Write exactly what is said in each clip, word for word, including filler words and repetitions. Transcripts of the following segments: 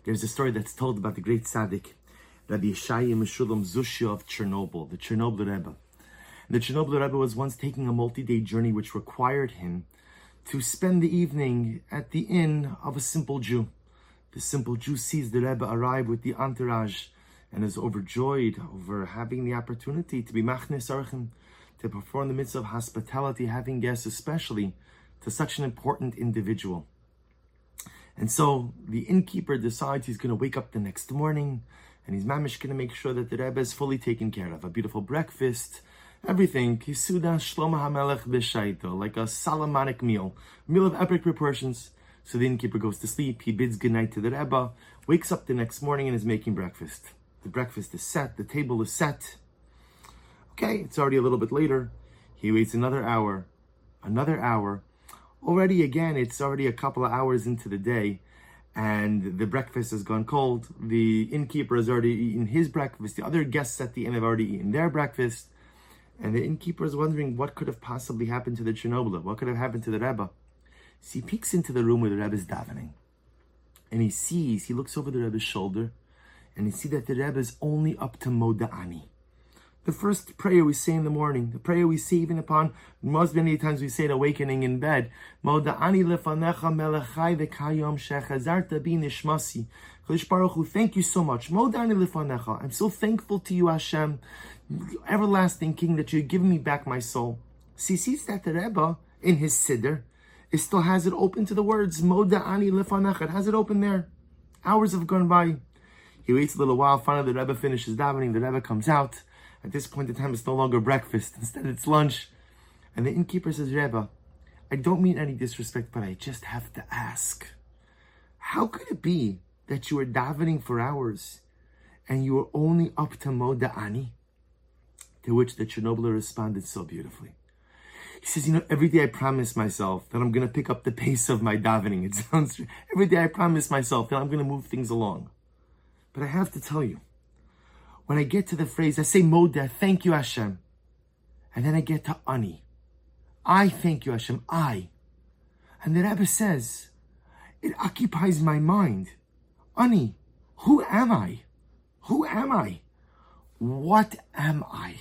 There's a story that's told about the great tzaddik, Rabbi Yeshaya Meshulam Zushya of Chernobyl, the Chernobyl Rebbe. The Chernobyl Rebbe was once taking a multi-day journey which required him to spend the evening at the inn of a simple Jew. The simple Jew sees the Rebbe arrive with the entourage and is overjoyed over having the opportunity to be machnes orchim, to perform the mitzvah of hospitality, having guests, especially to such an important individual. And so the innkeeper decides he's going to wake up the next morning and he's mamish going to make sure that the Rebbe is fully taken care of. A beautiful breakfast, everything, Kisuda Shlomo HaMelech B'Shaito, like a Solomonic meal, a meal of epic proportions. So the innkeeper goes to sleep, he bids goodnight to the Rebbe, wakes up the next morning and is making breakfast. The breakfast is set, the table is set. Okay, it's already a little bit later. He waits another hour, another hour. Already again, it's already a couple of hours into the day and the breakfast has gone cold. The innkeeper has already eaten his breakfast. The other guests at the inn have already eaten their breakfast. And the innkeeper is wondering what could have possibly happened to the Chernobyl, what could have happened to the Rebbe. So he peeks into the room where the Rebbe is davening. And he sees, he looks over the Rebbe's shoulder and he sees that the Rebbe is only up to Moda'ani. The first prayer we say in the morning, the prayer we say even upon, most many times we say it awakening in bed, Moda'ani lefanecha melechai v'kayom shechazarta bi nishmasi. Kodesh Baruch Hu, thank you so much. Moda'ani lefanecha. I'm so thankful to you, Hashem, everlasting King, that you've given me back my soul. So he sees that the Rebbe, in his siddur, it still has it open to the words, Moda'ani lefanecha. It has it open there. Hours have gone by. He waits a little while, finally the Rebbe finishes davening, the Rebbe comes out. At this point in time, it's no longer breakfast. Instead, it's lunch. And the innkeeper says, Rebbe, I don't mean any disrespect, but I just have to ask. How could it be that you were davening for hours and you were only up to Moda'ani? To which the Chernobyler responded so beautifully. He says, you know, every day I promise myself that I'm going to pick up the pace of my davening. It sounds, every day I promise myself that I'm going to move things along. But I have to tell you, when I get to the phrase, I say Moda, thank you Hashem. And then I get to Ani. I thank you Hashem, I. And the Rebbe says, it occupies my mind. Ani, who am I? Who am I? What am I?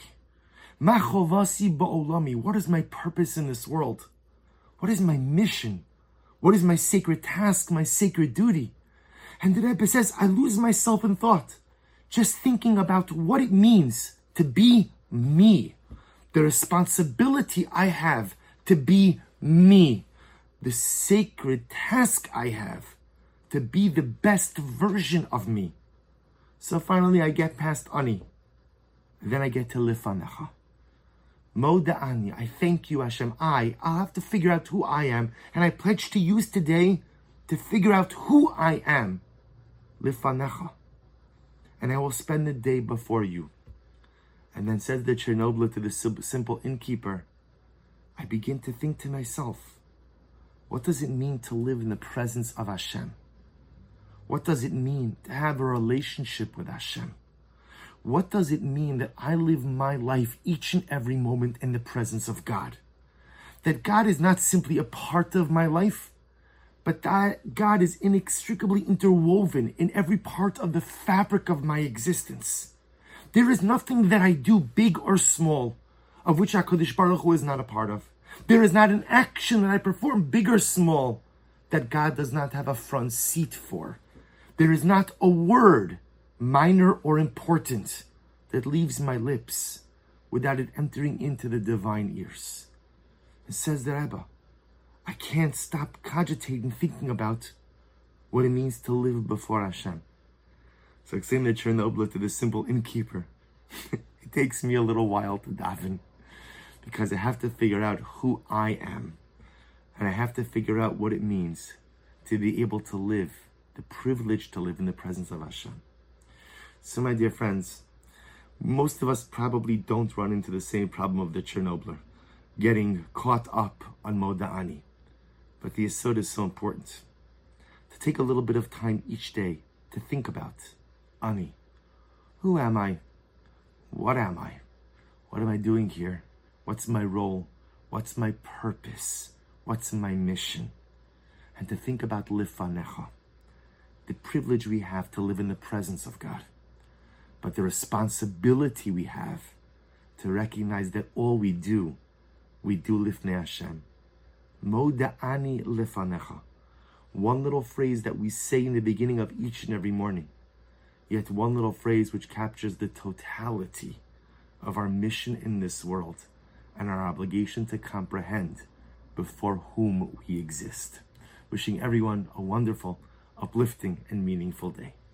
Machovasi ba'olami, what is my purpose in this world? What is my mission? What is my sacred task, my sacred duty? And the Rebbe says, I lose myself in thought, just thinking about what it means to be me, the responsibility I have to be me, the sacred task I have to be the best version of me. So finally I get past Ani, and then I get to Lifanecha. Moda'ani, I thank you Hashem, I, I'll have to figure out who I am, and I pledge to use today to figure out who I am. Lifanecha. And I will spend the day before you. And then says the Chernobyl to the simple innkeeper, I begin to think to myself, what does it mean to live in the presence of Hashem? What does it mean to have a relationship with Hashem? What does it mean that I live my life each and every moment in the presence of God? That God is not simply a part of my life, but that God is inextricably interwoven in every part of the fabric of my existence. There is nothing that I do, big or small, of which HaKadosh Baruch Hu is not a part of. There is not an action that I perform, big or small, that God does not have a front seat for. There is not a word, minor or important, that leaves my lips without it entering into the divine ears. It says the Rebbe, I can't stop cogitating, thinking about what it means to live before Hashem. So saying the Chernobyl to the simple innkeeper, it takes me a little while to daven because I have to figure out who I am. And I have to figure out what it means to be able to live, the privilege to live in the presence of Hashem. So my dear friends, most of us probably don't run into the same problem of the Chernobyl, getting caught up on Moda'ani. But the Yesod is so important. To take a little bit of time each day to think about, Ani, who am I? What am I? What am I doing here? What's my role? What's my purpose? What's my mission? And to think about Lifanecha. the privilege we have to live in the presence of God, but the responsibility we have to recognize that all we do, we do lifnei Hashem. Moda'ani lefanecha. One little phrase that we say in the beginning of each and every morning, yet one little phrase which captures the totality of our mission in this world and our obligation to comprehend before whom we exist. Wishing everyone a wonderful, uplifting, and meaningful day.